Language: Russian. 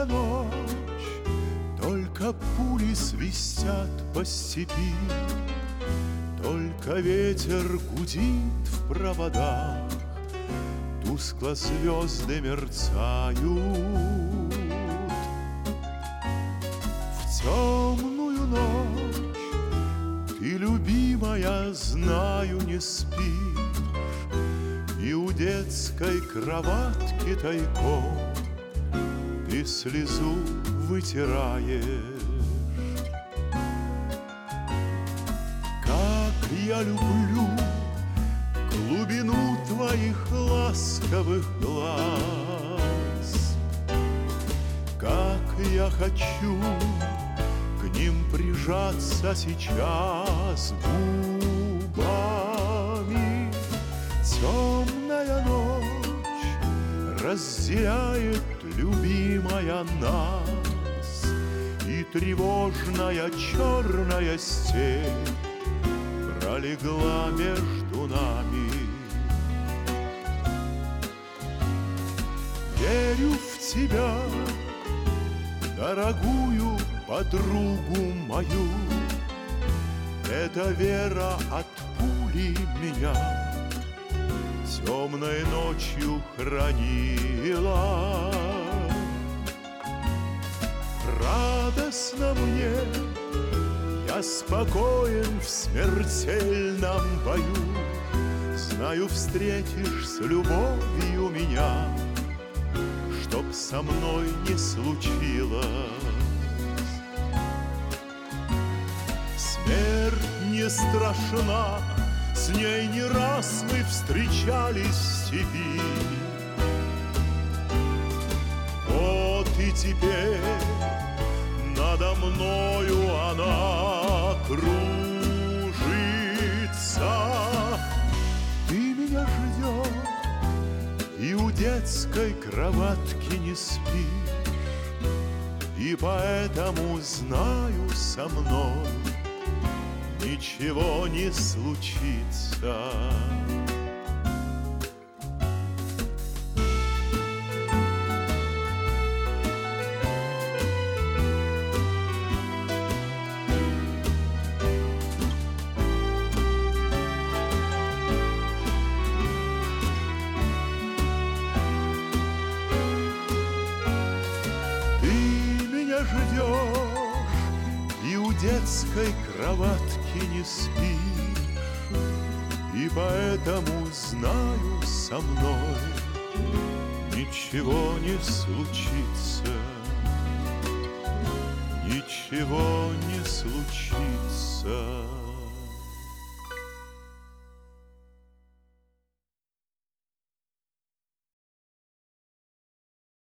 Темная ночь, только пули свистят по степи, только ветер гудит в проводах, тускло звезды мерцают. В темную ночь ты, любимая, знаю, не спишь, и у детской кроватки тайком ты слезу вытираешь. Как я люблю глубину твоих ласковых глаз, как я хочу к ним прижаться сейчас губами. Темная ночь разделяет, любимая, нас, и тревожная черная степь пролегла между нами. Верю в тебя, дорогую подругу мою, эта вера от пули меня темной ночью хранила. Радостно мне, я спокоен в смертельном бою, знаю, встретишь с любовью меня, чтоб со мной не случилось. Смерть не страшна, с ней не раз мы встречались в степи. Вот и теперь надо мною она кружится. Ты меня ждешь и у детской кроватки не спишь, и поэтому знаю, со мной ничего не случится. Ждешь и у детской кроватки не спишь, и поэтому знаю, со мной ничего не случится, ничего не случится.